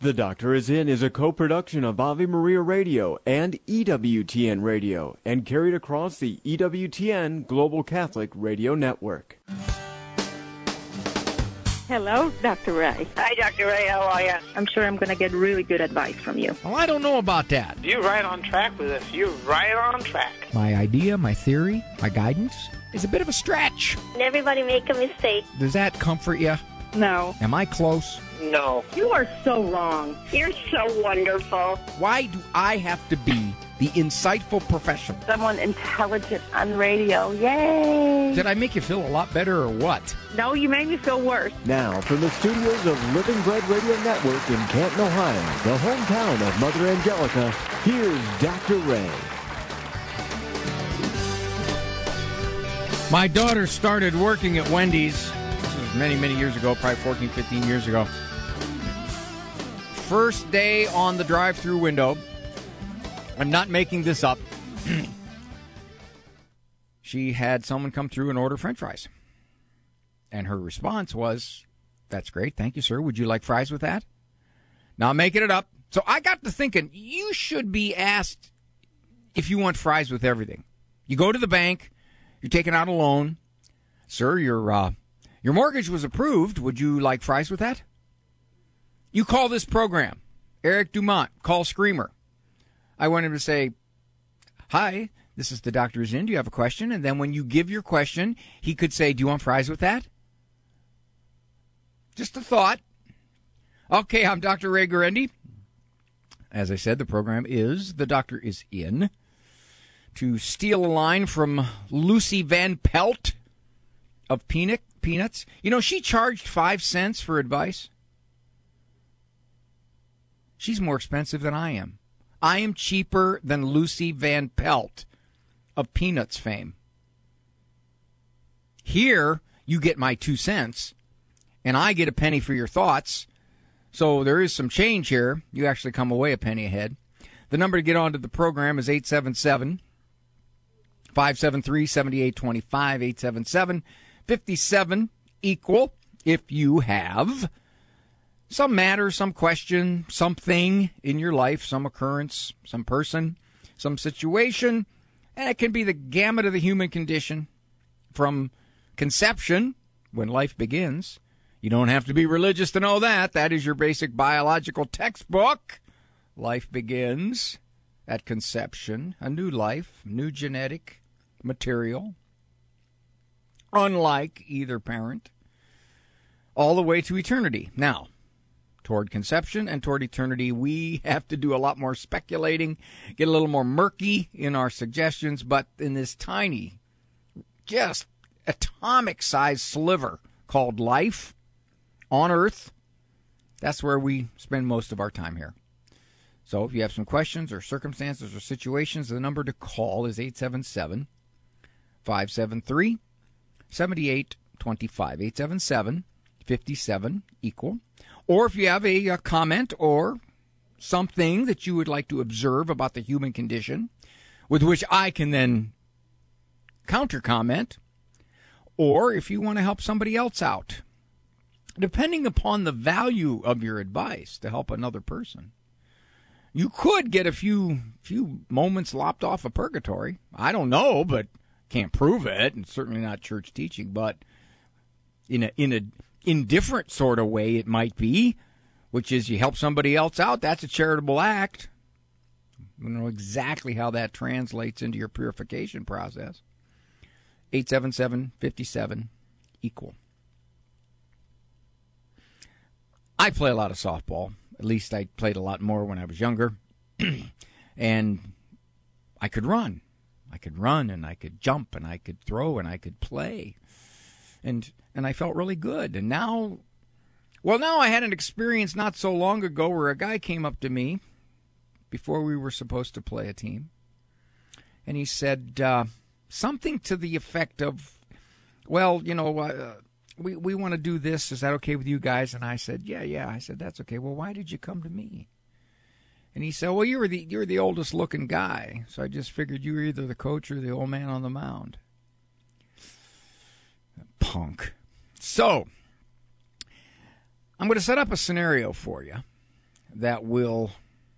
The Doctor Is In is a co-production of Ave Maria Radio and EWTN Radio and carried across the EWTN Global Catholic Radio Network. Hello, Dr. Ray. Hi, Dr. Ray. How are you? I'm sure I'm going to get really good advice from you. Well, I don't know about that. You're right on track with this. You're right on track. My idea, my theory, my guidance is a bit of a stretch. Everybody make a mistake. Does that comfort you? No. Am I close? No. You are so wrong. You're so wonderful. Why do I have to be the insightful professional? Someone intelligent on radio. Yay! Did I make you feel a lot better or what? No, you made me feel worse. Now, from the studios of Living Bread Radio Network in Canton, Ohio, the hometown of Mother Angelica, here's Dr. Ray. My daughter started working at Wendy's. This was many, many years ago, probably 14, 15 years ago. First day on the drive-thru window. I'm not making this up. She had someone come through and order French fries. And her response was, "That's great. Thank you, sir. Would you like fries with that?" Now, I'm making it up. So I got to thinking, you should be asked if you want fries with everything. You go to the bank. You're taking out a loan. "Sir, your mortgage was approved. Would you like fries with that?" You call this program. Eric Dumont, call Screamer. I want him to say, "Hi, this is the Doctor Is In. Do you have a question?" And then when you give your question, he could say, "Do you want fries with that?" Just a thought. Okay, I'm Dr. Ray Guarendi. As I said, the program is The Doctor Is In. To steal a line from Lucy Van Pelt of Peanuts. You know, she charged 5 cents for advice. She's more expensive than I am. I am cheaper than Lucy Van Pelt of Peanuts fame. Here, you get my 2 cents, and I get a penny for your thoughts. So there is some change here. You actually come away a penny ahead. The number to get onto the program is 877-573-7825, 877-57-EQUAL. If you have some matter, some question, something in your life, some occurrence, some person, some situation, and it can be the gamut of the human condition from conception, when life begins. You don't have to be religious to know that. That is your basic biological textbook. Life begins at conception, a new life, new genetic material, unlike either parent, all the way to eternity. Now, toward conception and toward eternity, we have to do a lot more speculating, get a little more murky in our suggestions, but in this tiny, just atomic-sized sliver called life on Earth, that's where we spend most of our time here. So if you have some questions or circumstances or situations, the number to call is 877-573-7825, 877-57-EQUAL. Or if you have a comment or something that you would like to observe about the human condition, with which I can then counter-comment, or if you want to help somebody else out, depending upon the value of your advice to help another person, you could get a few moments lopped off of purgatory. I don't know, but can't prove it, and certainly not church teaching. But in a indifferent sort of way, it might be, which is you help somebody else out. That's a charitable act. I don't know exactly how that translates into your purification process. 877-57-EQUAL. I play a lot of softball. At least I played a lot more when I was younger. And I could run. I could run, and I could jump, and I could throw, and I could play. And I felt really good. And now I had an experience not so long ago where a guy came up to me before we were supposed to play a team. And he said something to the effect of, "Well, you know, we want to do this. Is that okay with you guys?" And I said, yeah. I said, "That's okay." "Well, why did you come to me?" And he said, "Well, you're the oldest looking guy, so I just figured you were either the coach or the old man on the mound." Punk. So I'm going to set up a scenario for you. that will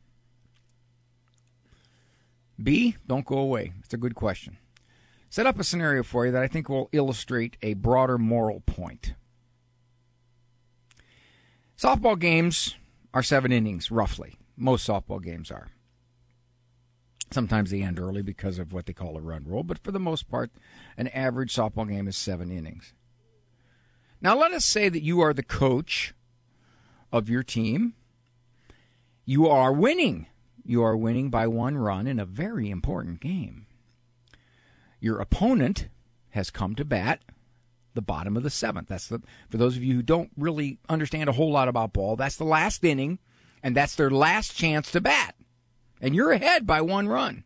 be, don't go away. It's a good question. Set up a scenario for you that I think will illustrate a broader moral point. Softball games are 7 innings, roughly. Most softball games are. Sometimes they end early because of what they call a run rule, but for the most part, an average softball game is 7 innings. Now, let us say that you are the coach of your team. You are winning. You are winning by 1 run in a very important game. Your opponent has come to bat the bottom of the 7th. That's for those of you who don't really understand a whole lot about ball, that's the last inning, and that's their last chance to bat. And you're ahead by 1 run.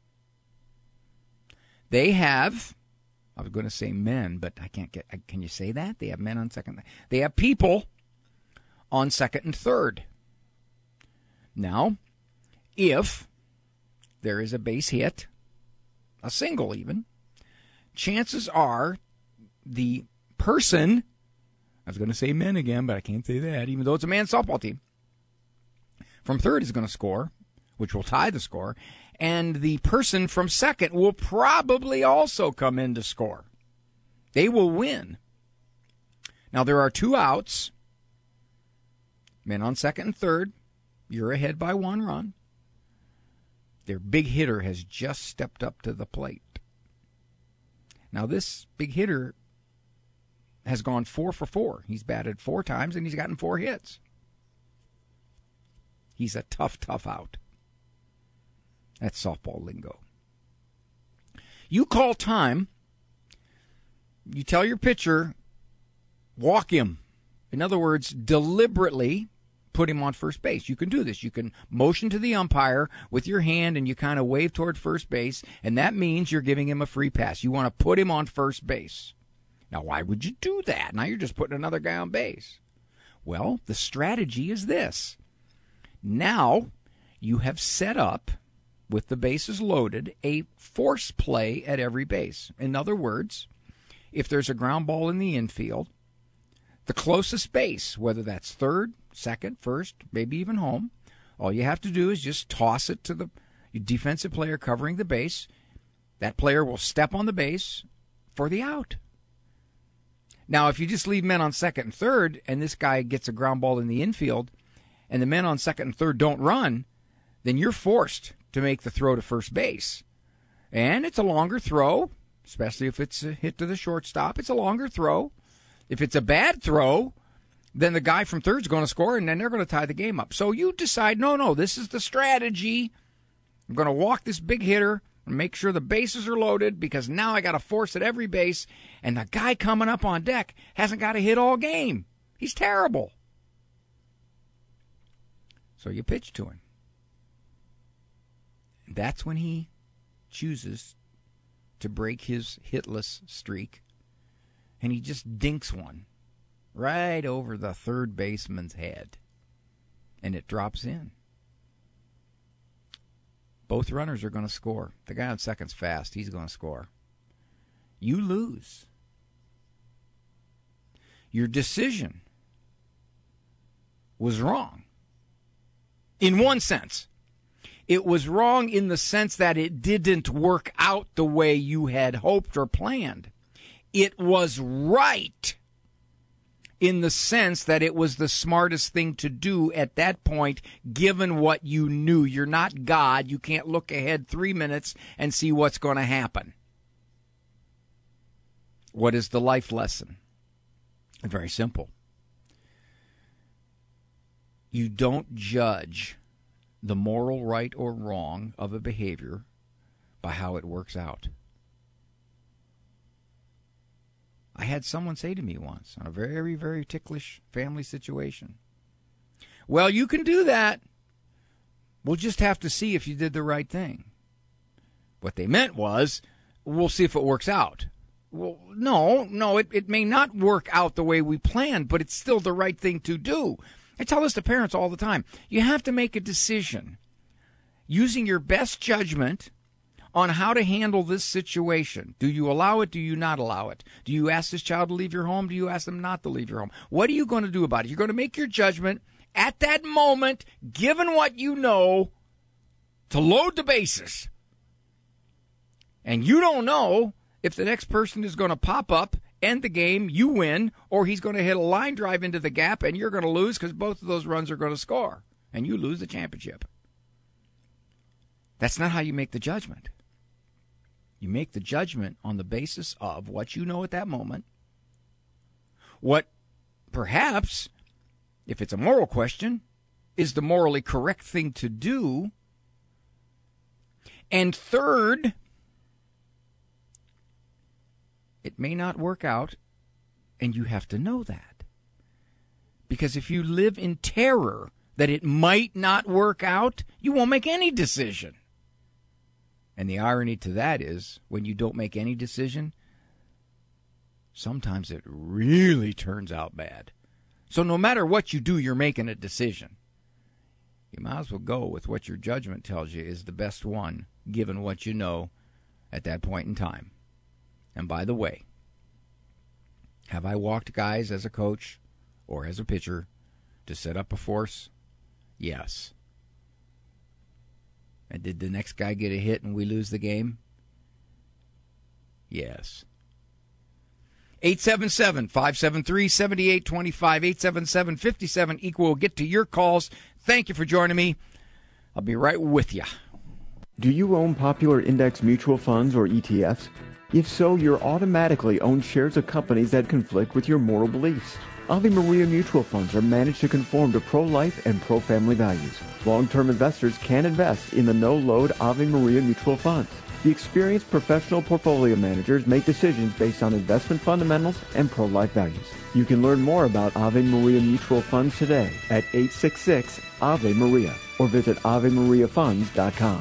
They have, I was going to say men, but I can't get, can you say that? They have men on second. They have people on second and third. Now, if there is a base hit, a single even, chances are the person, I was going to say men again, but I can't say that, even though it's a man's softball team, from third is going to score, which will tie the score, and the person from second will probably also come in to score. They will win. Now, there are 2 outs, men on second and third. You're ahead by 1 run. Their big hitter has just stepped up to the plate. Now, this big hitter has gone 4 for 4. He's batted 4 times, and he's gotten 4 hits. He's a tough out. That's softball lingo. You call time. You tell your pitcher, walk him. In other words, deliberately put him on first base. You can do this. You can motion to the umpire with your hand and you kind of wave toward first base, and that means you're giving him a free pass. You want to put him on first base. Now, why would you do that? Now you're just putting another guy on base. Well, the strategy is this. Now you have set up, with the bases loaded, a force play at every base. In other words, if there's a ground ball in the infield, the closest base, whether that's third, second, first, maybe even home, all you have to do is just toss it to the defensive player covering the base. That player will step on the base for the out. Now, if you just leave men on second and third, and this guy gets a ground ball in the infield, and the men on second and third don't run, then you're forced to make the throw to first base. And it's a longer throw, especially if it's a hit to the shortstop. It's a longer throw. If it's a bad throw, then the guy from third's going to score, and then they're going to tie the game up. So you decide, no, this is the strategy. I'm going to walk this big hitter and make sure the bases are loaded, because now I got to force at every base, and the guy coming up on deck hasn't got to hit all game. He's terrible. So you pitch to him. That's when he chooses to break his hitless streak, and he just dinks one right over the third baseman's head, and it drops in. Both runners are going to score. The guy on second's fast. He's going to score. You lose. Your decision was wrong. In one sense. It was wrong in the sense that it didn't work out the way you had hoped or planned. It was right in the sense that it was the smartest thing to do at that point, given what you knew. You're not God. You can't look ahead 3 minutes and see what's going to happen. What is the life lesson? Very simple. You don't judge the moral right or wrong of a behavior by how it works out. I had someone say to me once, on a very, very ticklish family situation, well, you can do that. We'll just have to see if you did the right thing. What they meant was, we'll see if it works out. Well, no, it may not work out the way we planned, but it's still the right thing to do. I tell this to parents all the time. You have to make a decision using your best judgment on how to handle this situation. Do you allow it? Do you not allow it? Do you ask this child to leave your home? Do you ask them not to leave your home? What are you going to do about it? You're going to make your judgment at that moment, given what you know, to load the bases. And you don't know if the next person is going to pop up, end the game, you win, or he's going to hit a line drive into the gap and you're going to lose because both of those runs are going to score, and you lose the championship. That's not how you make the judgment. You make the judgment on the basis of what you know at that moment, what perhaps, if it's a moral question, is the morally correct thing to do. And third, it may not work out, and you have to know that. Because if you live in terror that it might not work out, you won't make any decision. And the irony to that is, when you don't make any decision, sometimes it really turns out bad. So no matter what you do, you're making a decision. You might as well go with what your judgment tells you is the best one, given what you know at that point in time. And by the way, have I walked guys as a coach or as a pitcher to set up a force? Yes. And did the next guy get a hit and we lose the game? Yes. 877-573-7825, 877-57-EQUAL. We'll get to your calls. Thank you for joining me. I'll be right with you. Do you own popular index mutual funds or ETFs? If so, you're automatically own shares of companies that conflict with your moral beliefs. Ave Maria mutual funds are managed to conform to pro-life and pro-family values. Long-term investors can invest in the no-load Ave Maria mutual funds. The experienced professional portfolio managers make decisions based on investment fundamentals and pro-life values. You can learn more about Ave Maria mutual funds today at 866-AVE-MARIA or visit AveMariaFunds.com.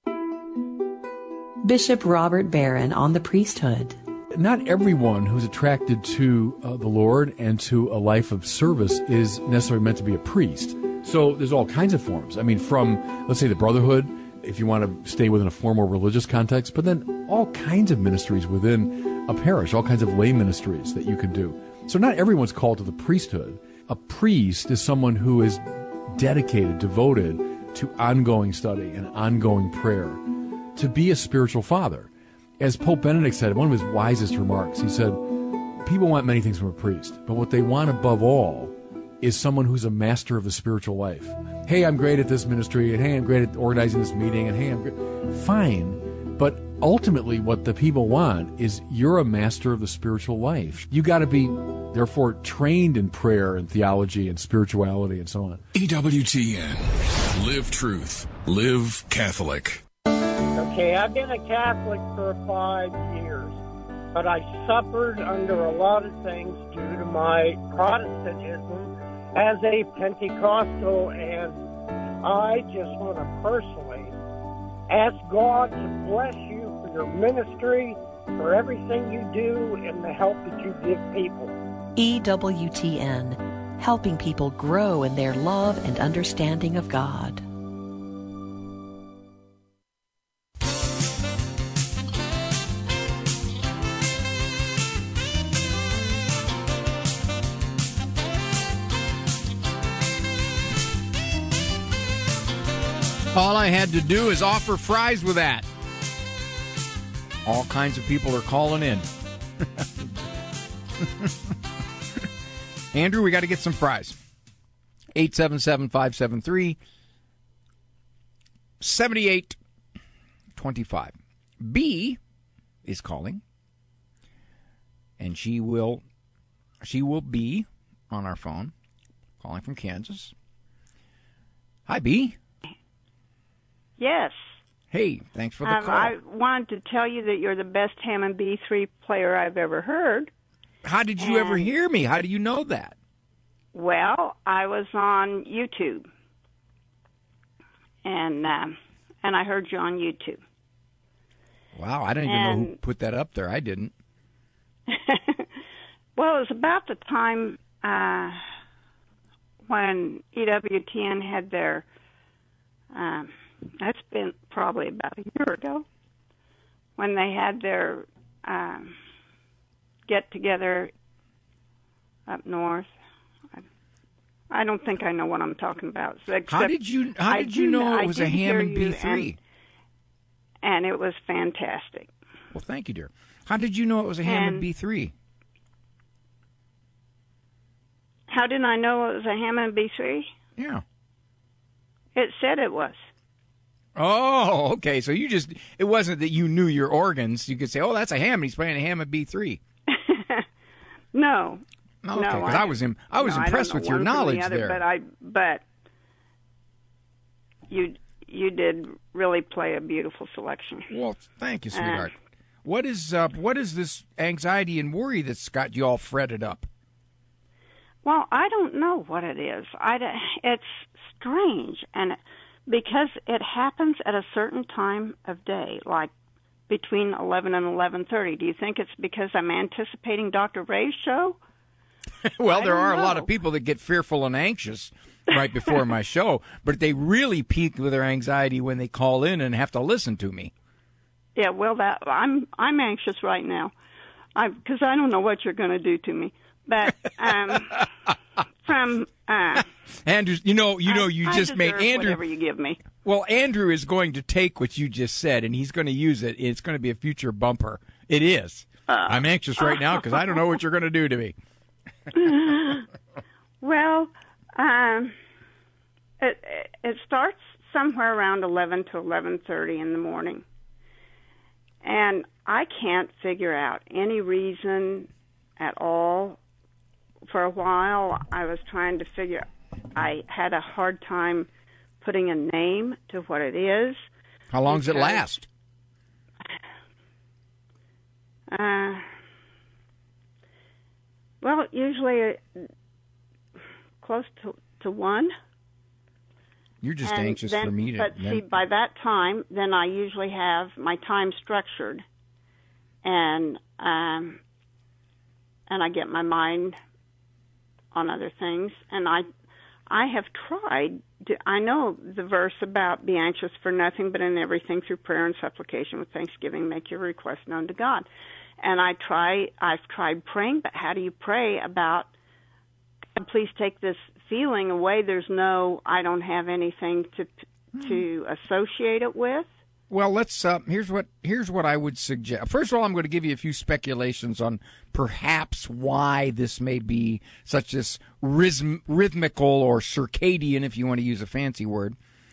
Bishop Robert Barron on the priesthood. Not everyone who's attracted to the Lord and to a life of service is necessarily meant to be a priest. So there's all kinds of forms. I mean, from, let's say, the brotherhood, if you want to stay within a formal religious context, but then all kinds of ministries within a parish, all kinds of lay ministries that you can do. So not everyone's called to the priesthood. A priest is someone who is dedicated, devoted to ongoing study and ongoing prayer, to be a spiritual father. As Pope Benedict said, one of his wisest remarks, he said, people want many things from a priest, but what they want above all is someone who's a master of the spiritual life. Hey, I'm great at this ministry, and hey, I'm great at organizing this meeting, and hey, I'm great. Fine, but ultimately what the people want is you're a master of the spiritual life. You got to be, therefore, trained in prayer and theology and spirituality and so on. EWTN. Live truth. Live Catholic. Okay, I've been a Catholic for 5 years, but I suffered under a lot of things due to my Protestantism as a Pentecostal, and I just want to personally ask God to bless you for your ministry, for everything you do, and the help that you give people. EWTN, helping people grow in their love and understanding of God. All I had to do is offer fries with that. All kinds of people are calling in. Andrew, we got to get some fries. 877-573-7825. B is calling, and she will be on our phone, calling from Kansas. Hi, B. Yes. Hey, thanks for the call. I wanted to tell you that you're the best Hammond B3 player I've ever heard. How did you ever hear me? How do you know that? Well, I was on YouTube, and I heard you on YouTube. Wow, I don't even know who put that up there. I didn't. Well, it was about the time when EWTN had their... that's been probably about a year ago, when they had their get-together up north. I don't think I know what I'm talking about. How did you know it was a Hammond B3? And it was fantastic. Well, thank you, dear. How did you know it was a Hammond B3? How did I know it was a Hammond B3? Yeah. It said it was. Oh, okay. So it wasn't that you knew your organs. You could say, oh, that's a Hammond. He's playing a Hammond B3. No. Okay, no, because I was impressed with your knowledge there. But you did really play a beautiful selection. Well, thank you, sweetheart. What is this anxiety and worry that's got you all fretted up? Well, I don't know what it is. It's strange, and because it happens at a certain time of day, like between 11 and 11:30. Do you think it's because I'm anticipating Dr. Ray's show? Well, there are a lot of people that get fearful and anxious right before my show, but they really peak with their anxiety when they call in and have to listen to me. Yeah, well, I'm anxious right now, because I don't know what you're going to do to me. But from Andrew, you just made Andrew. Whatever you give me. Well, Andrew is going to take what you just said, and he's going to use it. It's going to be a future bumper. It is. I'm anxious right now because I don't know what you're going to do to me. Well, it starts somewhere around 11 to 11:30 in the morning, and I can't figure out any reason at all. For a while, I was trying to figure. I had a hard time putting a name to what it is. How long does it last? Well, usually close to 1. You're just anxious for me to... But see, by that time, then I usually have my time structured, and I get my mind on other things. And I have tried. I know the verse about be anxious for nothing, but in everything through prayer and supplication with thanksgiving, make your request known to God. And I've tried praying, but how do you pray about, God, please take this feeling away? I don't have anything to associate it with. Well, let's. Here's what I would suggest. First of all, I'm going to give you a few speculations on perhaps why this may be such this rhythmical or circadian, if you want to use a fancy word,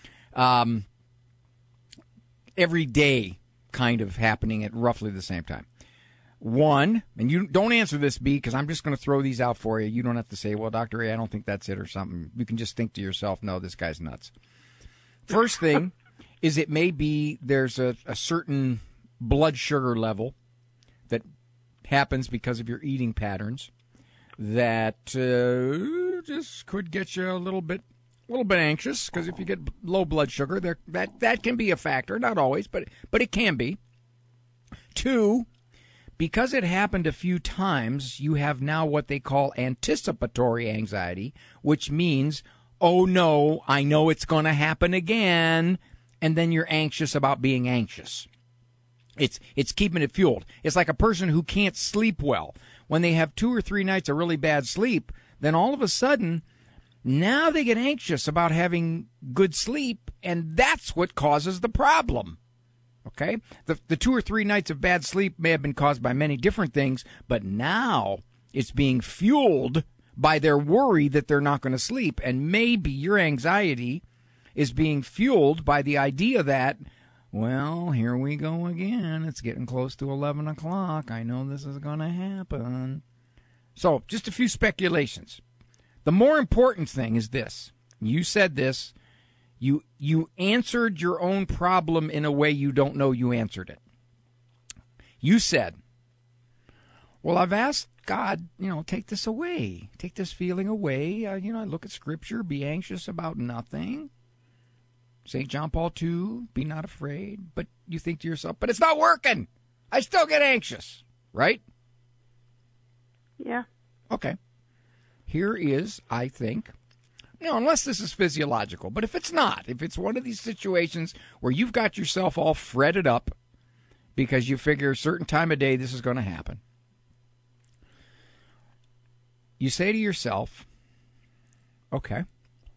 every day kind of happening at roughly the same time. One, and you don't answer this, B, because I'm just going to throw these out for you. You don't have to say, well, Dr. A, I don't think that's it or something. You can just think to yourself, no, this guy's nuts. First thing is it may be there's a certain blood sugar level that happens because of your eating patterns that just could get you a little bit anxious, because if you get low blood sugar, that can be a factor. Not always, but it can be. Two, because it happened a few times, you have now what they call anticipatory anxiety, which means, oh no, I know it's going to happen again, and then you're anxious about being anxious. It's keeping it fueled. It's like a person who can't sleep well. When they have 2 or 3 nights of really bad sleep, then all of a sudden, now they get anxious about having good sleep, and that's what causes the problem. Okay? The 2 or 3 nights of bad sleep may have been caused by many different things, but now it's being fueled by their worry that they're not going to sleep. And maybe your anxiety is being fueled by the idea that, well, here we go again. It's getting close to 11 o'clock. I know this is going to happen. So just a few speculations. The more important thing is this. You said this. You answered your own problem in a way you don't know you answered it. You said, well, I've asked God, take this away. Take this feeling away. I look at Scripture, be anxious about nothing. St. John Paul II, be not afraid. But you think to yourself, but it's not working. I still get anxious, right? Yeah. Okay. Here is, I think, unless this is physiological, but if it's not, if it's one of these situations where you've got yourself all fretted up because you figure a certain time of day this is going to happen, you say to yourself, Okay.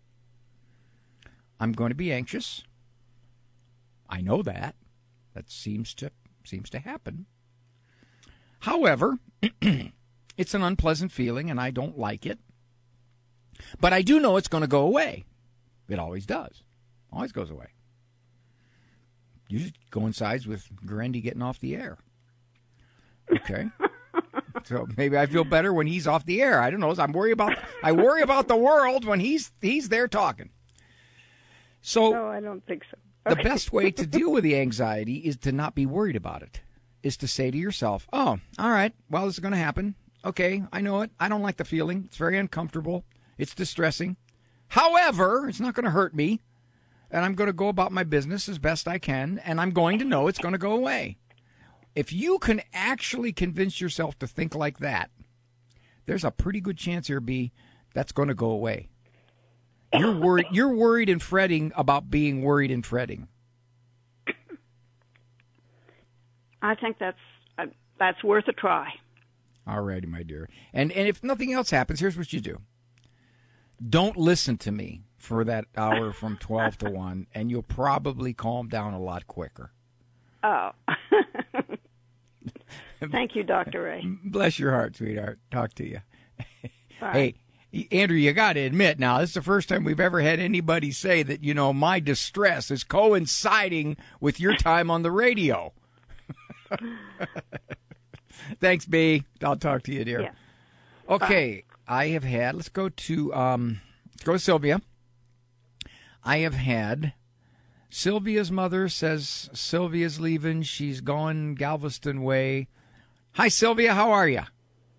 I'm going to be anxious. I know that. That seems to happen. However, it's an unpleasant feeling, and I don't like it. But I do know it's going to go away. It always does. Always goes away. Usually coincides with Grandy getting off the air. Okay. So maybe I feel better when he's off the air. I don't know. I worry about the world when he's there talking. So no, I don't think so. The best way to deal with the anxiety is to not be worried about it. Is to say to yourself, "Oh, all right. Well, this is going to happen. Okay, I know it. I don't like the feeling. It's very uncomfortable. It's distressing. However, it's not going to hurt me, and I'm going to go about my business as best I can, and I'm going to know it's going to go away." If you can actually convince yourself to think like that, there's a pretty good chance here, B, that's going to go away. You're worried and fretting about being worried and fretting. I think that's worth a try. All righty, my dear. And if nothing else happens, here's what you do. Don't listen to me for that hour from 12 to 1, and you'll probably calm down a lot quicker. Oh. Thank you, Dr. Ray. Bless your heart, sweetheart. Talk to you. Bye. Hey, Andrew, you got to admit now, this is the first time we've ever had anybody say that, my distress is coinciding with your time on the radio. Thanks, B. I'll talk to you, dear. Yeah. Okay, bye. Let's go to Sylvia. I have had Sylvia's mother says Sylvia's leaving. She's going Galveston way. Hi, Sylvia. How are you?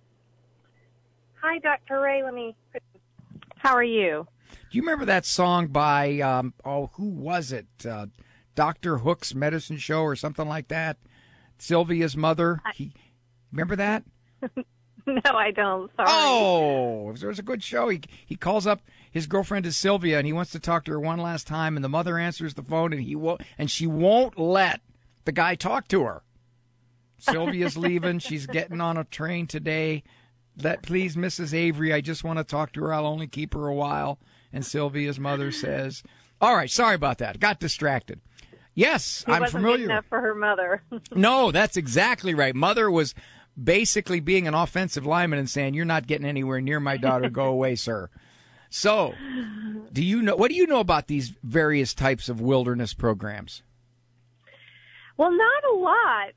Hi, Dr. Ray. How are you? Do you remember that song by, who was it? Dr. Hook's Medicine Show or something like that? Sylvia's mother. Remember that? No, I don't. Sorry. Oh, it was a good show. He calls up. His girlfriend is Sylvia, and he wants to talk to her one last time, and the mother answers the phone, and she won't let the guy talk to her. Sylvia's leaving. She's getting on a train today. Please, Mrs. Avery, I just want to talk to her. I'll only keep her a while. And Sylvia's mother says, all right, sorry about that. Got distracted. Yes, I'm familiar. Good enough for her mother. No, that's exactly right. Mother was basically being an offensive lineman and saying, you're not getting anywhere near my daughter. Go away, sir. So, what do you know about these various types of wilderness programs? Well, not a lot.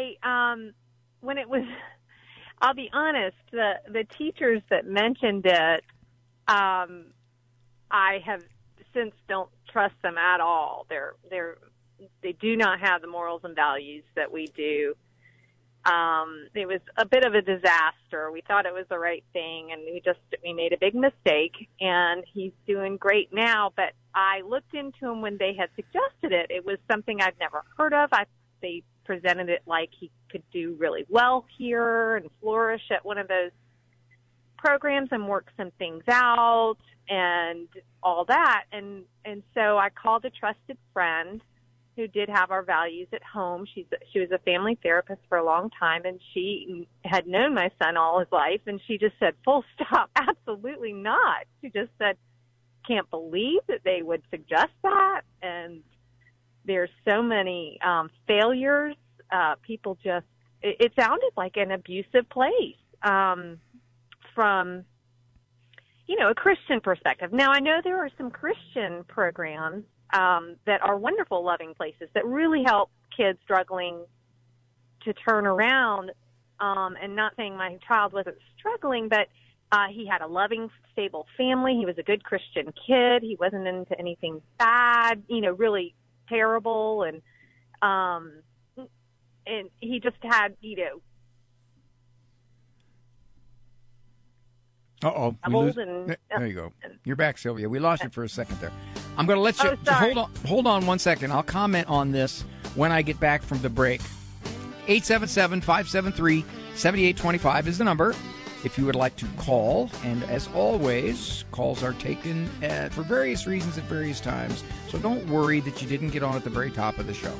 I'll be honest, the teachers that mentioned it, I have since don't trust them at all. They do not have the morals and values that we do. It was a bit of a disaster. We thought it was the right thing, and we made a big mistake, and he's doing great now. But I looked into him when they had suggested it. It was something I'd never heard of. They presented it like he could do really well here and flourish at one of those programs and work some things out and all that. And so I called a trusted friend who did have our values at home. She was a family therapist for a long time, and she had known my son all his life, and she just said, full stop, absolutely not. She just said, can't believe that they would suggest that, and there's so many failures. People just, it sounded like an abusive place from, a Christian perspective. Now, I know there are some Christian programs that are wonderful, loving places that really help kids struggling to turn around, and not saying my child wasn't struggling, but he had a loving, stable family. He was a good Christian kid. He wasn't into anything bad, really terrible, and he just had, Uh-oh. There you go. You're back, Sylvia. We lost you for a second there. I'm going to let you hold on 1 second. I'll comment on this when I get back from the break. 877-573-7825 is the number if you would like to call. And as always, calls are taken for various reasons at various times. So don't worry that you didn't get on at the very top of the show.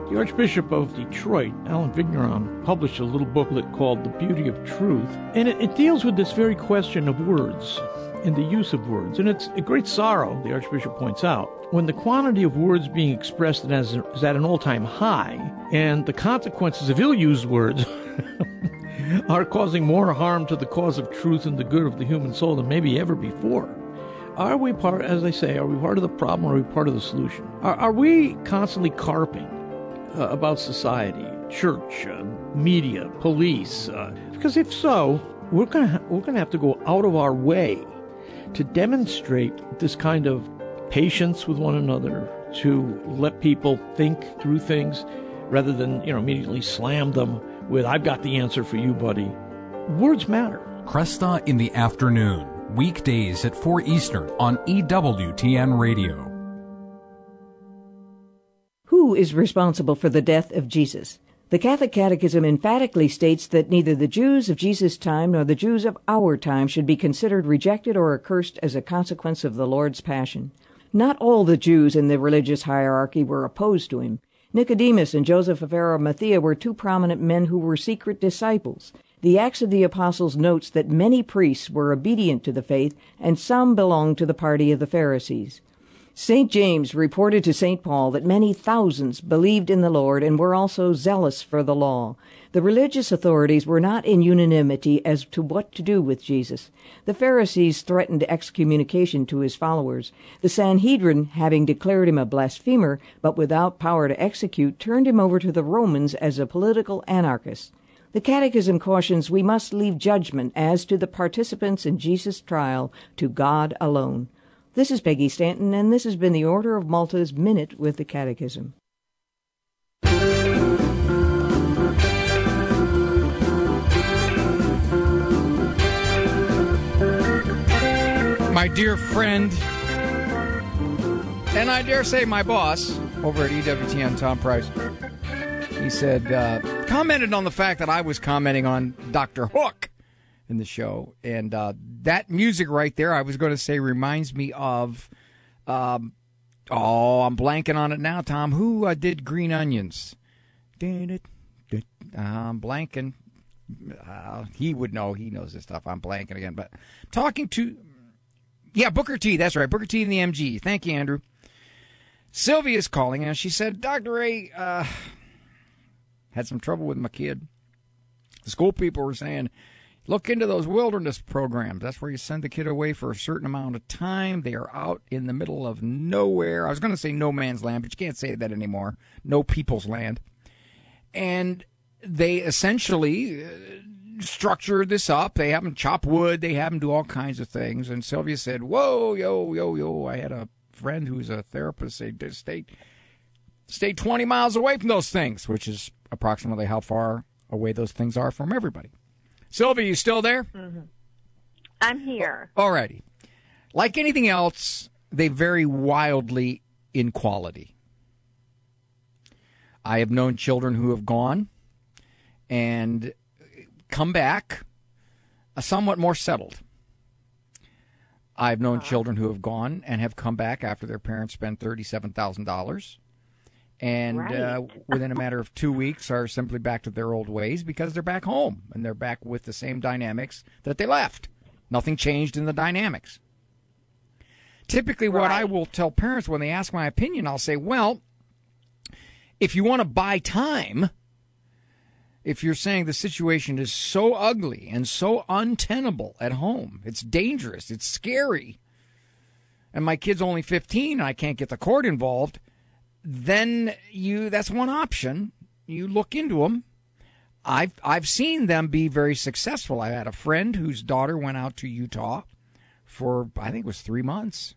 The Archbishop of Detroit, Alan Vigneron, published a little booklet called The Beauty of Truth, and it deals with this very question of words and the use of words. And it's a great sorrow, the Archbishop points out, when the quantity of words being expressed is at an all-time high, and the consequences of ill-used words are causing more harm to the cause of truth and the good of the human soul than maybe ever before. Are we part, as I say, are we part of the problem or are we part of the solution? Are we constantly carping about society, church, media, police? Because if so, we're gonna have to go out of our way to demonstrate this kind of patience with one another, to let people think through things rather than, immediately slam them with, I've got the answer for you, buddy. Words matter. Cresta in the afternoon, weekdays at 4 Eastern on EWTN Radio. Who is responsible for the death of Jesus? The Catholic Catechism emphatically states that neither the Jews of Jesus' time nor the Jews of our time should be considered rejected or accursed as a consequence of the Lord's passion. Not all the Jews in the religious hierarchy were opposed to him. Nicodemus and Joseph of Arimathea were two prominent men who were secret disciples. The Acts of the Apostles notes that many priests were obedient to the faith, and some belonged to the party of the Pharisees. St. James reported to St. Paul that many thousands believed in the Lord and were also zealous for the law. The religious authorities were not in unanimity as to what to do with Jesus. The Pharisees threatened excommunication to his followers. The Sanhedrin, having declared him a blasphemer, but without power to execute, turned him over to the Romans as a political anarchist. The Catechism cautions we must leave judgment as to the participants in Jesus' trial to God alone. This is Peggy Stanton, and this has been the Order of Malta's Minute with the Catechism. My dear friend, and I dare say my boss over at EWTN, Tom Price, he said, commented on the fact that I was commenting on Dr. Hook in the show. And that music right there, I was going to say, reminds me of, I'm blanking on it now, Tom. Who did Green Onions? I'm blanking. He would know. He knows this stuff. I'm blanking again. But talking to, Booker T. That's right. Booker T. and the MG. Thank you, Andrew. Sylvia's calling, and she said, Dr. Ray, had some trouble with my kid. The school people were saying, look into those wilderness programs. That's where you send the kid away for a certain amount of time. They are out in the middle of nowhere. I was going to say no man's land, but you can't say that anymore. No people's land. And they essentially structure this up. They have them chop wood. They have them do all kinds of things. And Sylvia said, whoa, yo. I had a friend who's a therapist say, stay 20 miles away from those things, which is approximately how far away those things are from everybody. Sylvia, you still there? Mm-hmm. I'm here. All righty. Like anything else, they vary wildly in quality. I have known children who have gone and come back somewhat more settled. I've known children who have gone and have come back after their parents spent $37,000. And within a matter of 2 weeks are simply back to their old ways because they're back home and they're back with the same dynamics that they left. Nothing changed in the dynamics. Typically what I will tell parents when they ask my opinion, I'll say, well, if you want to buy time, if you're saying the situation is so ugly and so untenable at home, it's dangerous, it's scary, and my kid's only 15 and I can't get the court involved, then that's one option. You look into them. I've seen them be very successful. I had a friend whose daughter went out to Utah for, I think it was 3 months.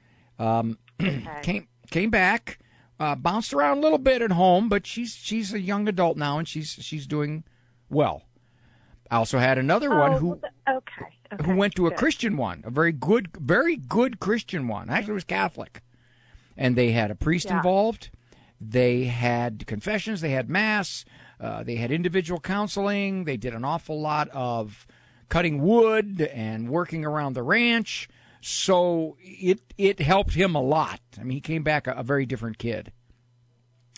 Came back, bounced around a little bit at home, but she's a young adult now and she's doing well. I also had another one who went to a Christian one, a very good Christian one. Actually, it was Catholic. And they had a priest involved. They had confessions. They had mass. They had individual counseling. They did an awful lot of cutting wood and working around the ranch. So it helped him a lot. I mean, he came back a very different kid.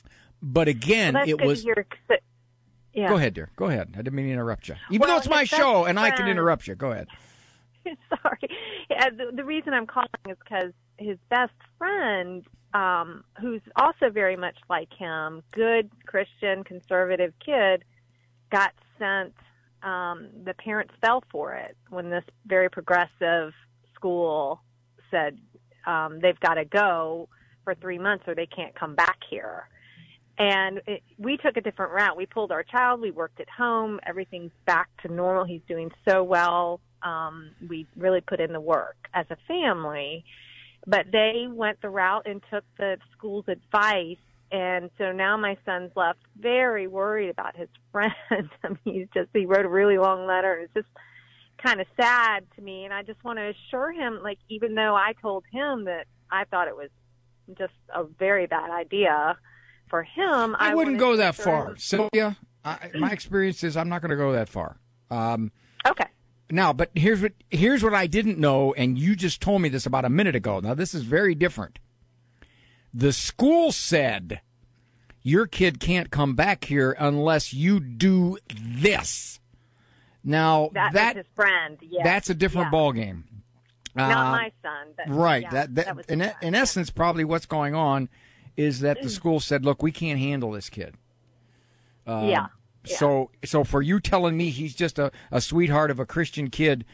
But again, well, it was. Yeah. Go ahead, dear. Go ahead. I didn't mean to interrupt you. Even though it's my show and I can interrupt you. Go ahead. Sorry. Yeah, the reason I'm calling is because his best friend, who's also very much like him, good Christian conservative kid, got sent. The parents fell for it when this very progressive school said they've got to go for 3 months or they can't come back here. And we took a different route. We pulled our child. We worked at home. Everything's back to normal. He's doing so well. We really put in the work as a family. But they went the route and took the school's advice. And so now my son's left very worried about his friend. I mean, he wrote a really long letter. And it's just kind of sad to me. And I just want to assure him, like, even though I told him that I thought it was just a very bad idea for him, I wouldn't go that far. Sylvia, my experience is I'm not going to go that far. Okay. Now, but here's what I didn't know, and you just told me this about a minute ago. Now, this is very different. The school said, your kid can't come back here unless you do this. Now, that was his friend. Yes. That's a different ballgame. Not my son. But right. Yeah, that was in essence, probably what's going on is that the school said, look, we can't handle this kid. Yeah. So for you telling me he's just a sweetheart of a Christian kid,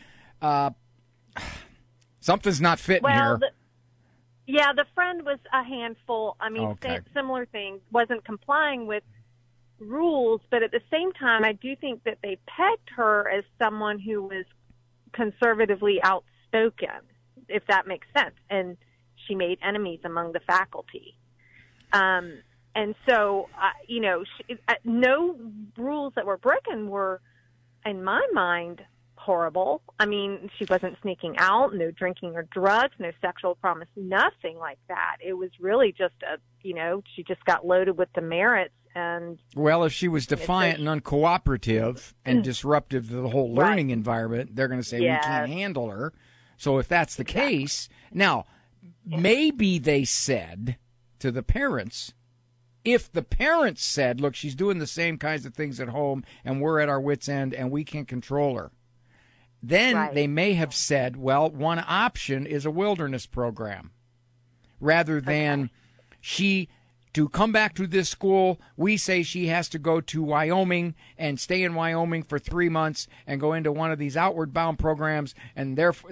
something's not fitting here. The friend was a handful. I mean, similar thing, wasn't complying with rules, but at the same time, I do think that they pegged her as someone who was conservatively outspoken, if that makes sense. And she made enemies among the faculty. And so, no rules that were broken were, in my mind, horrible. I mean, she wasn't sneaking out, no drinking or drugs, no sexual promise, nothing like that. It was really just she just got loaded with demerits. And well, if she was defiant and uncooperative and disruptive to the whole learning environment, they're going to say we can't handle her. So if that's the case, now maybe they said to the parents, if the parents said, look, she's doing the same kinds of things at home and we're at our wits' end and we can't control her, then they may have said, well, one option is a wilderness program. Rather than to come back to this school, we say she has to go to Wyoming and stay in Wyoming for 3 months and go into one of these outward bound programs. And therefore,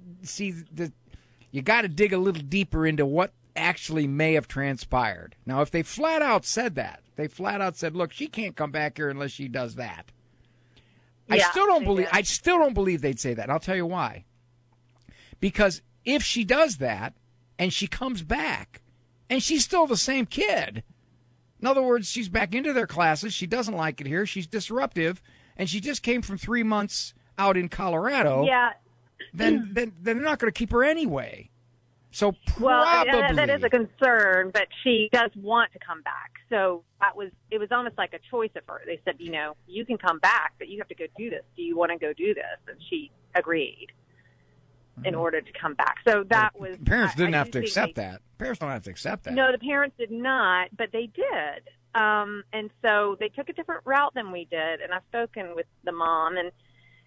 you got to dig a little deeper into what actually may have transpired. Now, if they flat out said that, look, she can't come back here unless she does that. I still don't believe they'd say that. And I'll tell you why. Because if she does that and she comes back and she's still the same kid, in other words, she's back into their classes, she doesn't like it here, she's disruptive, and she just came from 3 months out in Colorado, then they're not going to keep her anyway. So probably that is a concern, but she does want to come back. So it was almost like a choice at first. They said, you can come back, but you have to go do this. Do you want to go do this? And she agreed in order to come back. So that was parents didn't have to accept that. Parents don't have to accept that. No, the parents did not, but they did. And so they took a different route than we did. And I've spoken with the mom, and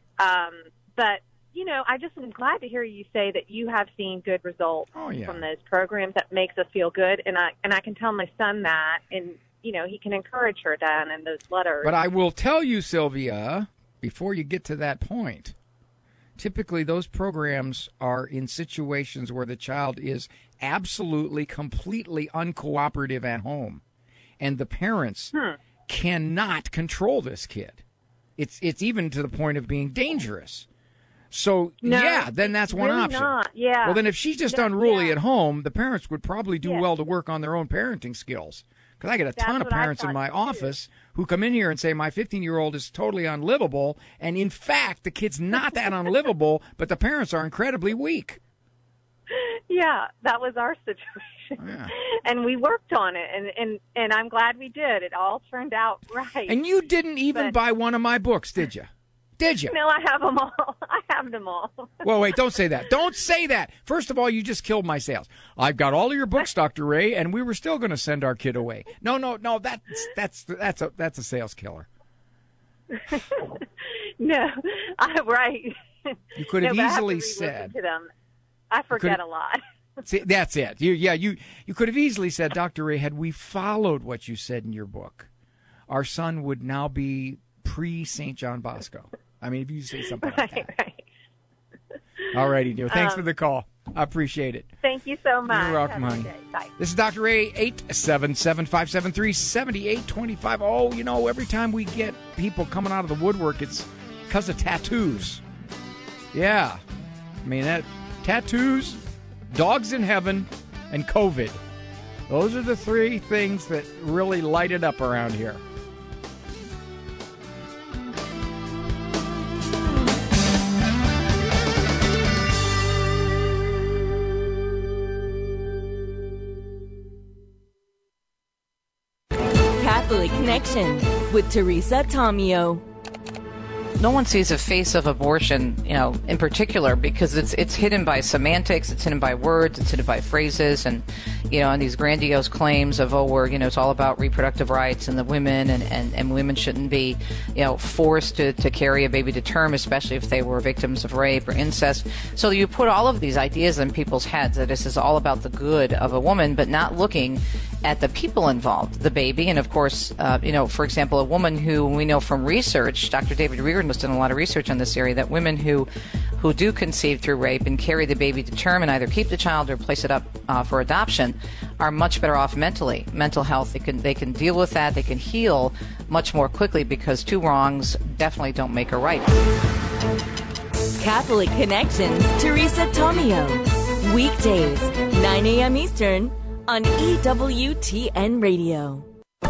but. I just am glad to hear you say that you have seen good results from those programs. That makes us feel good, and I can tell my son that, and he can encourage her then in those letters. But I will tell you, Sylvia, before you get to that point, typically those programs are in situations where the child is absolutely, completely uncooperative at home, and the parents cannot control this kid. It's even to the point of being dangerous. So, then that's one really option. Not. Yeah. Well, then if she's just unruly at home, the parents would probably do well to work on their own parenting skills. Because I get a ton of parents in my office who come in here and say, my 15-year-old is totally unlivable. And in fact, the kid's not that unlivable, but the parents are incredibly weak. Yeah, that was our situation. Yeah. And we worked on it, and I'm glad we did. It all turned out right. And you didn't even buy one of my books, did you? Did you? No, I have them all. I have them all. Well, wait, don't say that. Don't say that. First of all, you just killed my sales. I've got all of your books, Dr. Ray, and we were still going to send our kid away. No, that's a sales killer. No, right. You could have easily said. said. To them. I forget a lot. See, that's it. You could have easily said, Dr. Ray, had we followed what you said in your book, our son would now be pre-St. John Bosco. I mean, if you say something like that. Right. All righty, dear. Thanks for the call. I appreciate it. Thank you so much. You're welcome, honey. Bye. This is Dr. Ray, 877-573-7825. Oh, every time we get people coming out of the woodwork, it's because of tattoos. Yeah. I mean, tattoos, dogs in heaven, and COVID. Those are the three things that really light it up around here. Catholic Connection with Teresa Tomeo. No one sees a face of abortion, in particular, because it's hidden by semantics, it's hidden by words, it's hidden by phrases, and these grandiose claims of, it's all about reproductive rights and the women, and women shouldn't be, forced to carry a baby to term, especially if they were victims of rape or incest. So you put all of these ideas in people's heads that this is all about the good of a woman, but not looking at the people involved, the baby, and of course, for example, a woman who we know from research, Dr. David Reardon was doing a lot of research on this area, that women who do conceive through rape and carry the baby to term and either keep the child or place it up for adoption are much better off mentally. Mental health, they can deal with that, they can heal much more quickly because two wrongs definitely don't make a right. Catholic Connections, Teresa Tomeo. Weekdays, 9 a.m. Eastern on EWTN Radio.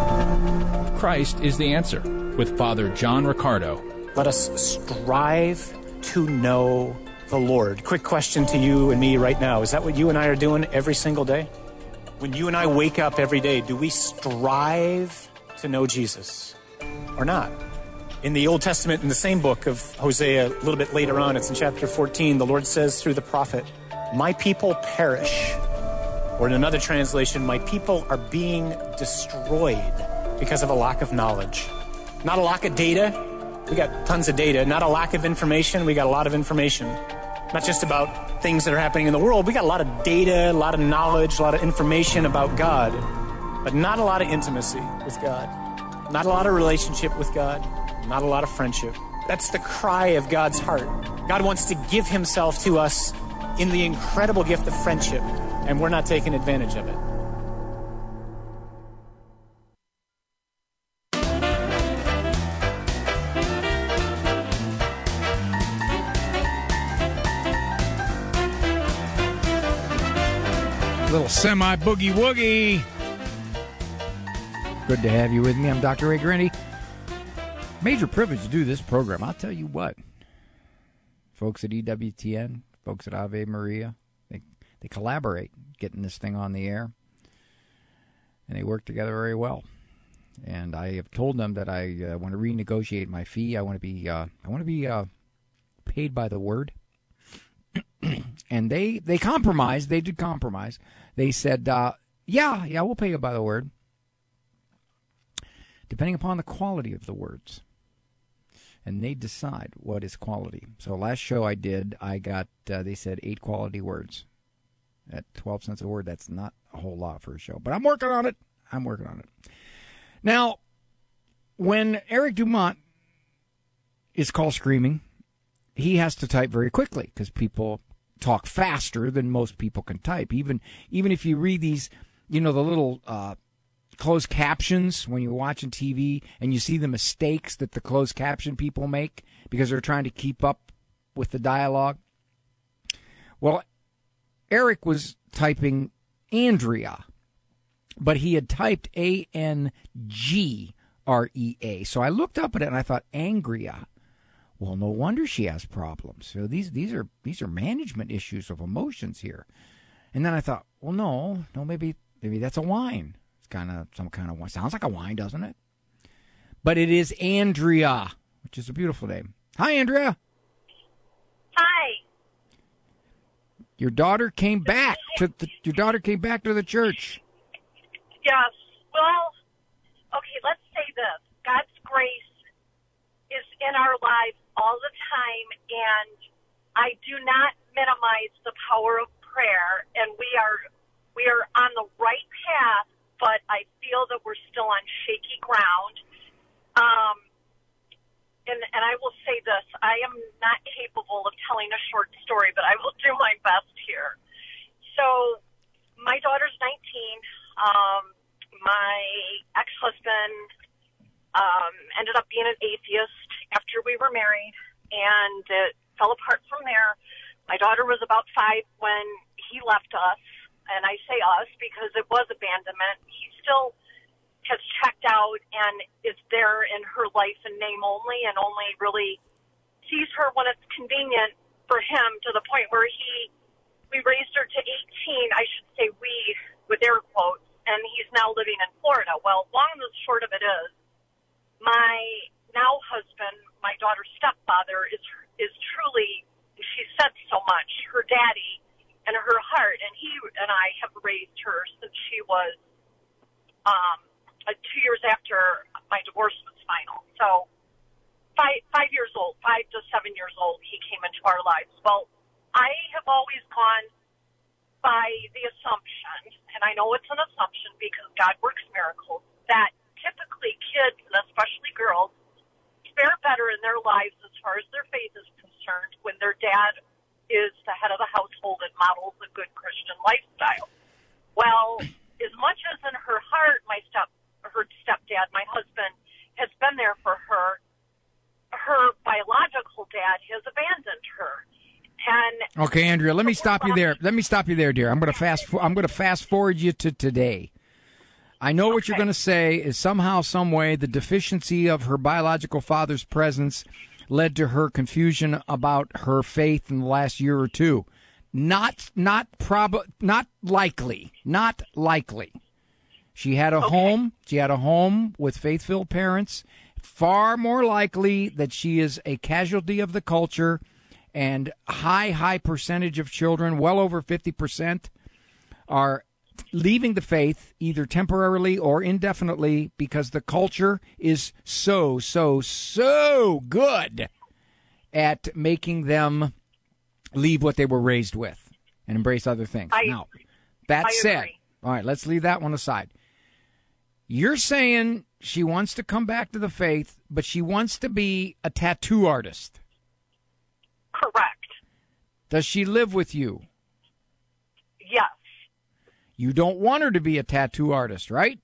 Christ is the answer with Father John Riccardo. Let us strive to know the Lord. Quick question to you and me right now. Is that what you and I are doing every single day? When you and I wake up every day, do we strive to know Jesus or not? In the Old Testament, in the same book of Hosea, a little bit later on, it's in chapter 14, the Lord says through the prophet, "My people perish." Or in another translation, "My people are being destroyed because of a lack of knowledge." Not a lack of data. We got tons of data. Not a lack of information. We got a lot of information. Not just about things that are happening in the world. We got a lot of data, a lot of knowledge, a lot of information about God, but not a lot of intimacy with God. Not a lot of relationship with God. Not a lot of friendship. That's the cry of God's heart. God wants to give himself to us in the incredible gift of friendship, and we're not taking advantage of it. Little semi-boogie woogie. Good to have you with me. I'm Dr. Ray Grindy. Major privilege to do this program. I'll tell you what. Folks at EWTN, folks at Ave Maria, they collaborate getting this thing on the air. And they work together very well. And I have told them that I want to renegotiate my fee. I want to be paid by the word. And they compromised. They did compromise. They said, yeah, we'll pay you by the word, depending upon the quality of the words. And they decide what is quality. So last show I did, I got, they said 8 quality words. At 12 cents a word, that's not a whole lot for a show. But I'm working on it. Now, when Eric Dumont is call screaming, he has to type very quickly because people talk faster than most people can type. Even if you read these, the little closed captions when you're watching TV and you see the mistakes that the closed caption people make because they're trying to keep up with the dialogue. Well, Eric was typing Andrea, but he had typed Angrea. So I looked up at it and I thought, Angria. Well, no wonder she has problems. So these are management issues of emotions here. And then I thought, well, no, maybe that's a wine. It's kind of some kind of wine. Sounds like a wine, doesn't it? But it is Andrea, which is a beautiful name. Hi, Andrea. Hi. Your daughter came back to the church. Yes. Well, okay, let's say this. God's grace is in our lives all the time, and I do not minimize the power of prayer, and we are on the right path, but I feel that we're still on shaky ground. And I will say this, I am not capable of telling a short story, but I will do my best here. So my daughter's 19. My ex-husband ended up being an atheist after we were married, and it fell apart from there. My daughter was about 5 when he left us, and I say us because it was abandonment. He still has checked out and is there in her life in name only, and only really sees her when it's convenient for him, to the point where we raised her to 18, I should say we, with air quotes, and he's now living in Florida. Well, long and the short of it is, my now husband, my daughter's stepfather, is truly, she said so much, her daddy and her heart, and he and I have raised her since she was 2 years after my divorce was final. So 5 years old, 5 to 7 years old, he came into our lives. Well, I have always gone by the assumption, and I know it's an assumption because God works miracles, that typically kids, and especially girls, fare better in their lives as far as their faith is concerned when their dad is the head of the household and models a good Christian lifestyle. Well, as much as in her heart, her stepdad, my husband, has been there for her, her biological dad has abandoned her. And okay, Andrea, let me stop you there. Dear. I'm going to fast forward you to today. I know what you're going to say is somehow, some way, the deficiency of her biological father's presence led to her confusion about her faith in the last year or two. Not likely. She had a home. She had a home with faith-filled parents. Far more likely that she is a casualty of the culture, and high percentage of children, well over 50%, are leaving the faith either temporarily or indefinitely because the culture is so good at making them leave what they were raised with and embrace other things. Now, that said, all right, let's leave that one aside. You're saying she wants to come back to the faith, but she wants to be a tattoo artist. Correct. Does she live with you? Yes. You don't want her to be a tattoo artist, right?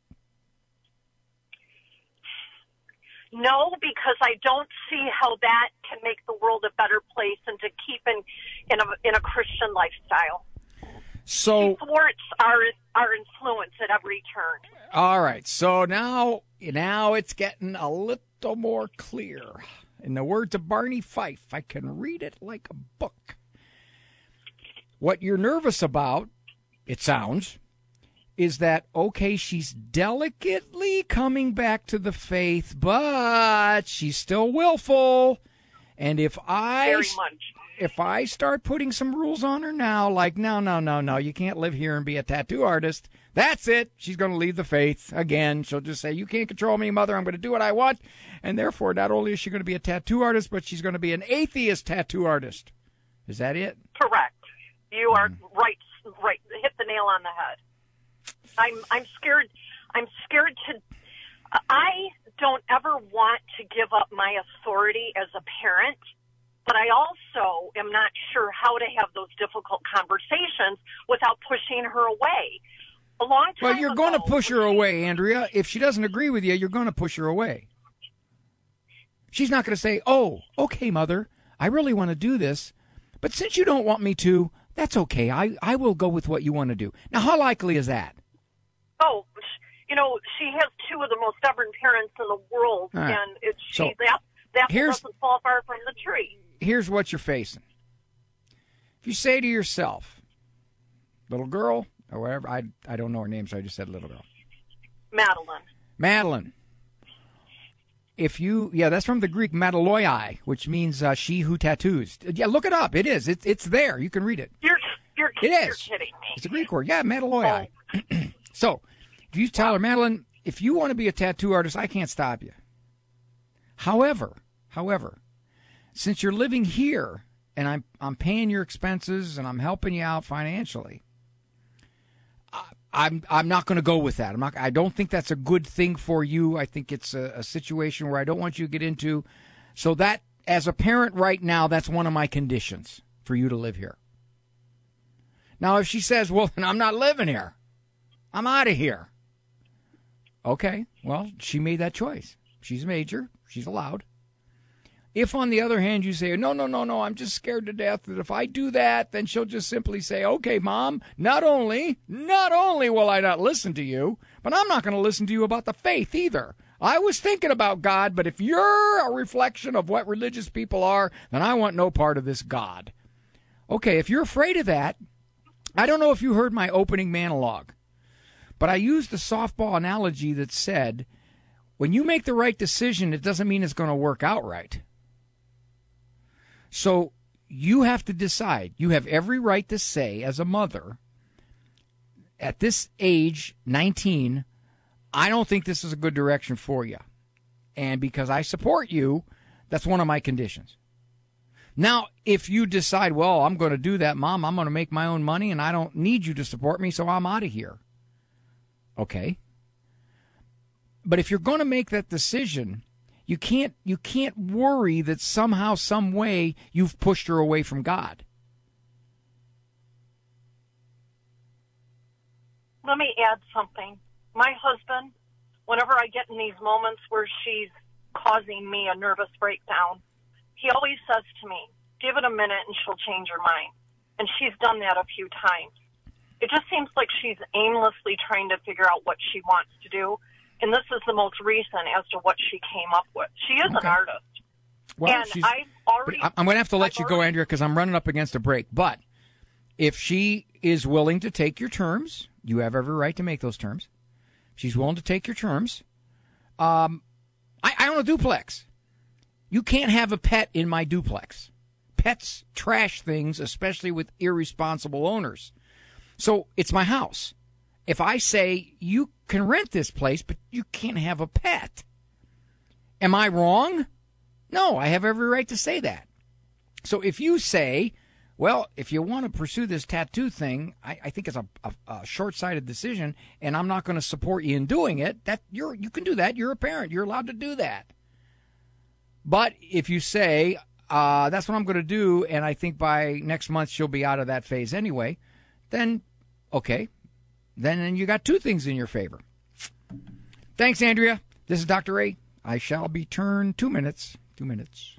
No, because I don't see how that can make the world a better place and to keep in a Christian lifestyle. So she thwarts our influence at every turn. All right. So now it's getting a little more clear. In the words of Barney Fife, I can read it like a book. What you're nervous about, it sounds, is that, okay, she's delicately coming back to the faith, but she's still willful. And if I start putting some rules on her now, like, no, you can't live here and be a tattoo artist, that's it. She's going to leave the faith again. She'll just say, you can't control me, Mother. I'm going to do what I want. And therefore, not only is she going to be a tattoo artist, but she's going to be an atheist tattoo artist. Is that it? Correct. You are right. Hit the nail on the head. I'm scared. I'm scared to. I don't ever want to give up my authority as a parent, but I also am not sure how to have those difficult conversations without pushing her away. A long time Well, you're going to push her away, Andrea. If she doesn't agree with you, you're going to push her away. She's not going to say, oh, okay, Mother, I really want to do this, but since you don't want me to, that's okay. I will go with what you want to do. Now, how likely is that? Oh, she has two of the most stubborn parents in the world, right. And that doesn't fall far from the tree. Here's what you're facing. If you say to yourself, little girl, or whatever, I don't know her name, so I just said little girl. Madeline, that's from the Greek metaloi, which means she who tattoos. Yeah, look it up. It is. It's there. You can read it. You're It is. You're kidding me. It's a Greek word. Yeah, metaloi. So, if you tell her, Madeline, if you want to be a tattoo artist, I can't stop you. However, since you're living here and I'm paying your expenses and I'm helping you out financially, I'm not going to go with that. I don't think that's a good thing for you. I think it's a situation where I don't want you to get into. So that, as a parent right now, that's one of my conditions for you to live here. Now, if she says, well, then I'm not living here, I'm out of here. Okay, well, she made that choice. She's major. She's allowed. If, on the other hand, you say, no, I'm just scared to death that if I do that, then she'll just simply say, okay, Mom, not only will I not listen to you, but I'm not going to listen to you about the faith either. I was thinking about God, but if you're a reflection of what religious people are, then I want no part of this God. Okay, if you're afraid of that, I don't know if you heard my opening monologue, but I used the softball analogy that said, when you make the right decision, it doesn't mean it's going to work out right. So you have to decide. You have every right to say, as a mother, at this age, 19, I don't think this is a good direction for you. And because I support you, that's one of my conditions. Now, if you decide, well, I'm going to do that, Mom, I'm going to make my own money, and I don't need you to support me, so I'm out of here. Okay. But if you're going to make that decision, you can't worry that somehow, some way, you've pushed her away from God. Let me add something. My husband, whenever I get in these moments where she's causing me a nervous breakdown, he always says to me, give it a minute and she'll change her mind. And she's done that a few times. It just seems like she's aimlessly trying to figure out what she wants to do. And this is the most recent as to what she came up with. She is an artist. Well, and I'm going to have to let you go, Andrea, because I'm running up against a break. But if she is willing to take your terms, you have every right to make those terms. She's willing to take your terms. I own a duplex. You can't have a pet in my duplex. Pets trash things, especially with irresponsible owners. So it's my house. If I say you can rent this place, but you can't have a pet, am I wrong? No, I have every right to say that. So if you say, well, if you want to pursue this tattoo thing, I think it's a short-sighted decision, and I'm not going to support you in doing it, you can do that. You're a parent. You're allowed to do that. But if you say, that's what I'm going to do, and I think by next month she'll be out of that phase anyway, then, okay. Then you got two things in your favor. Thanks, Andrea. This is Dr. A. I shall be turned 2 minutes. 2 minutes.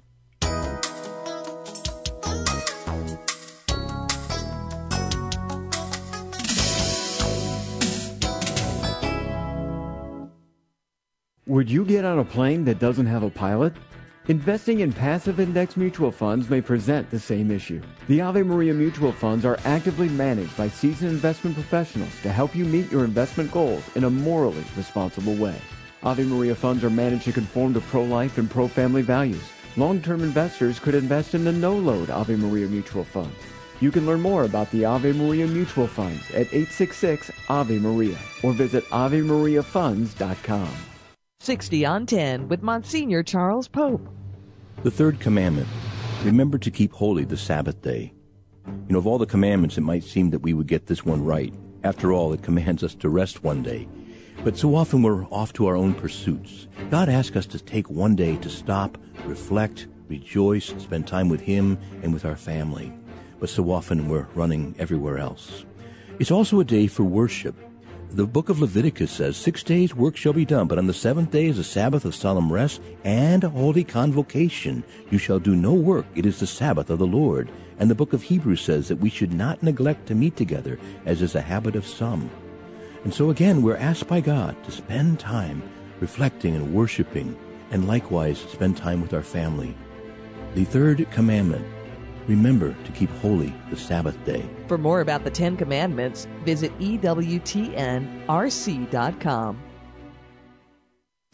Would you get on a plane that doesn't have a pilot? Investing in passive index mutual funds may present the same issue. The Ave Maria mutual funds are actively managed by seasoned investment professionals to help you meet your investment goals in a morally responsible way. Ave Maria funds are managed to conform to pro-life and pro-family values. Long-term investors could invest in the no-load Ave Maria mutual funds. You can learn more about the Ave Maria mutual funds at 866-AVE-MARIA or visit AveMariaFunds.com. 60 on 10 with Monsignor Charles Pope. The third commandment, remember to keep holy the Sabbath day. You know, of all the commandments, it might seem that we would get this one right. After all, it commands us to rest one day. But so often we're off to our own pursuits. God asks us to take one day to stop, reflect, rejoice, spend time with Him and with our family. But so often we're running everywhere else. It's also a day for worship. The book of Leviticus says, 6 days work shall be done, but on the seventh day is a Sabbath of solemn rest and a holy convocation. You shall do no work. It is the Sabbath of the Lord. And the book of Hebrews says that we should not neglect to meet together, as is a habit of some. And so again, we're asked by God to spend time reflecting and worshiping, and likewise spend time with our family. The third commandment, remember to keep holy the Sabbath day. For more about the 10 Commandments, visit EWTNRC.com.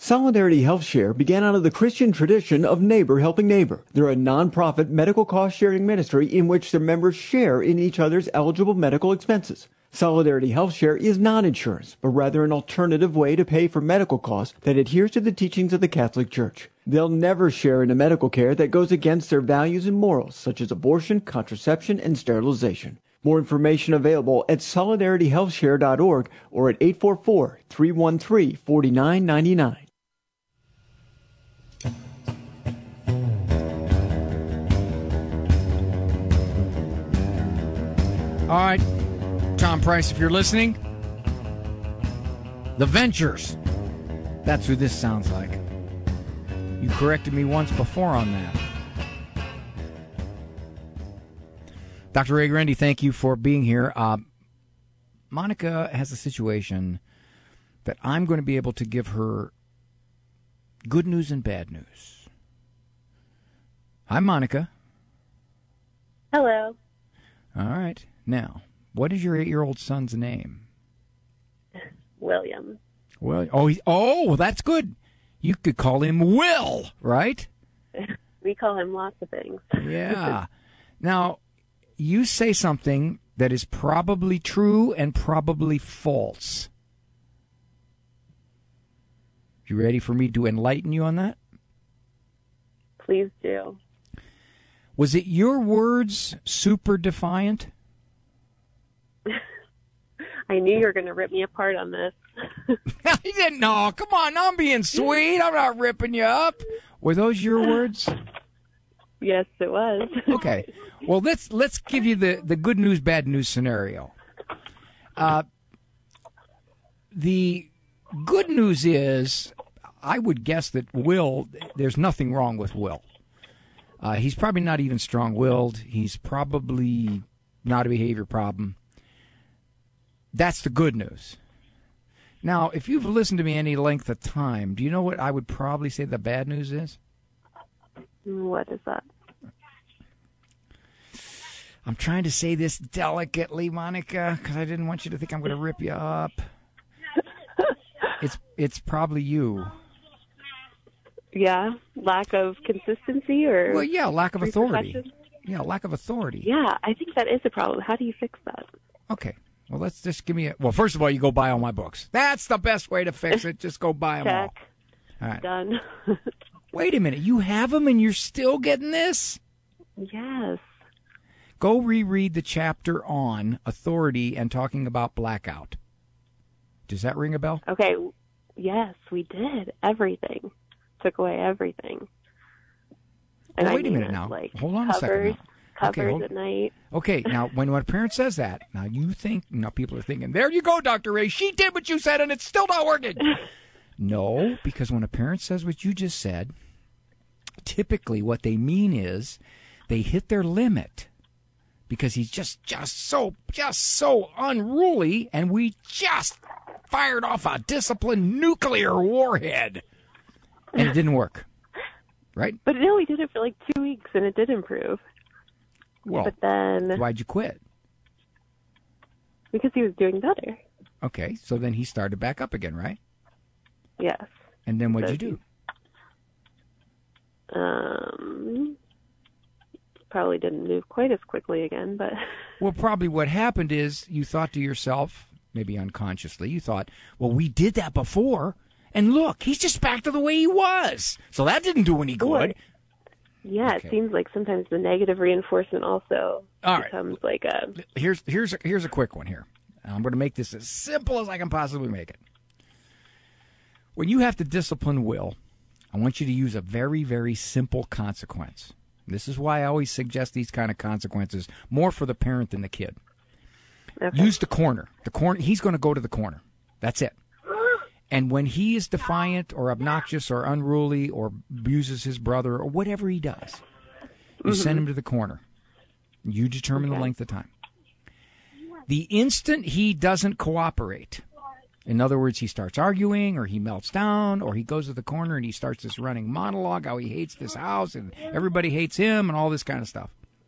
Solidarity Health Share began out of the Christian tradition of neighbor helping neighbor. They're a non-profit medical cost-sharing ministry in which their members share in each other's eligible medical expenses. Solidarity Health Share is not insurance, but rather an alternative way to pay for medical costs that adheres to the teachings of the Catholic Church. They'll never share in a medical care that goes against their values and morals, such as abortion, contraception, and sterilization. More information available at solidarityhealthshare.org or at 844-313-4999. All right, Tom Price, if you're listening, The Ventures. That's who this sounds like. You corrected me once before on that. Dr. Ray Grandy, thank you for being here. Monica has a situation that I'm going to be able to give her good news and bad news. Hi, Monica. Hello. All right. Now, what is your 8-year-old son's name? William. Well, well, that's good. You could call him Will, right? We call him lots of things. Yeah. Now, you say something that is probably true and probably false. You ready for me to enlighten you on that? Please do. Was it your words, super defiant? I knew you were going to rip me apart on this. He didn't. No, come on. I'm being sweet. I'm not ripping you up. Were those your words? Yes, it was. Okay. Well, let's give you the good news, bad news scenario. The good news is, I would guess that Will, there's nothing wrong with Will. He's probably not even strong-willed. He's probably not a behavior problem. That's the good news. Now, if you've listened to me any length of time, do you know what I would probably say the bad news is? What is that? I'm trying to say this delicately, Monica, because I didn't want you to think I'm going to rip you up. It's probably you. Yeah, lack of consistency, or well, yeah, lack of authority. Yeah, lack of authority. Yeah, I think that is a problem. How do you fix that? Okay. Well, let's just give me a... Well, first of all, you go buy all my books. That's the best way to fix it. Just go buy them all. All right. Done. Wait a minute. You have them and you're still getting this? Yes. Go reread the chapter on authority and talking about blackout. Does that ring a bell? Okay. Yes, we did. Everything. Took away everything. And wait a minute now. Like hold on a second now. Covers at night. Okay, now when a parent says that, now you think, now people are thinking, there you go, Dr. Ray, she did what you said and it's still not working. No, because when a parent says what you just said, typically what they mean is they hit their limit because he's just so unruly, and we just fired off a disciplined nuclear warhead and it didn't work. Right? But no, we did it for like 2 weeks and it did improve. Well, but then why'd you quit? Because he was doing better. Okay, so then he started back up again, right? Yes. And then what'd you do? Probably didn't move quite as quickly again, but... Well, probably what happened is you thought to yourself, maybe unconsciously, you thought, well, we did that before, and look, he's just back to the way he was. So that didn't do any good. Yeah, okay. It seems like sometimes the negative reinforcement also becomes like a... Here's a quick one here. I'm going to make this as simple as I can possibly make it. When you have to discipline Will, I want you to use a very, very simple consequence. This is why I always suggest these kind of consequences more for the parent than the kid. Okay. Use the corner. The corner. He's going to go to the corner. That's it. And when he is defiant or obnoxious or unruly or abuses his brother or whatever he does, you send him to the corner. You determine the length of time. The instant he doesn't cooperate, in other words, he starts arguing or he melts down or he goes to the corner and he starts this running monologue, how he hates this house and everybody hates him and all this kind of stuff.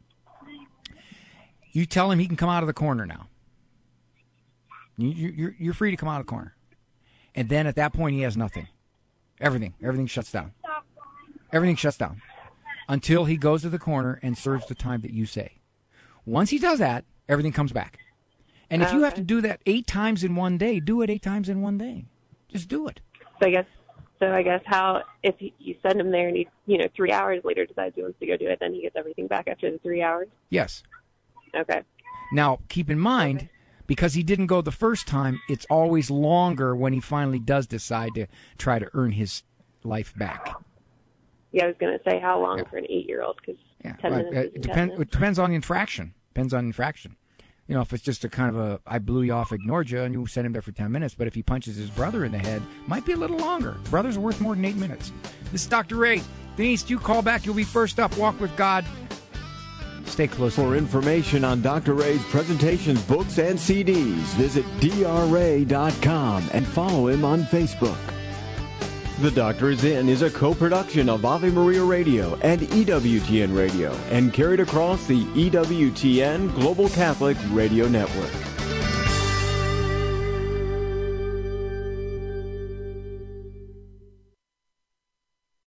You tell him he can come out of the corner now. You're free to come out of the corner. And then at that point, he has nothing. Everything shuts down. Everything shuts down until he goes to the corner and serves the time that you say. Once he does that, everything comes back. And if you have to do that 8 times in one day, do it 8 times in one day. Just do it. So I guess how, if you send him there and he, 3 hours later decides he wants to go do it, then he gets everything back after the 3 hours? Yes. Okay. Now, keep in mind, because he didn't go the first time, it's always longer when he finally does decide to try to earn his life back. Yeah, I was going to say how long for an 8-year-old, because 10 minutes it depends on the infraction. If it's just a kind of a, I blew you off, ignored you, and you send him there for 10 minutes. But if he punches his brother in the head, might be a little longer. Brothers are worth more than 8 minutes. This is Dr. Ray. Denise, you call back. You'll be first up. Walk with God. Stay close. For information on Dr. Ray's presentations, books, and CDs, visit drray.com and follow him on Facebook. The Doctor is In is a co-production of Ave Maria Radio and EWTN Radio and carried across the EWTN Global Catholic Radio Network.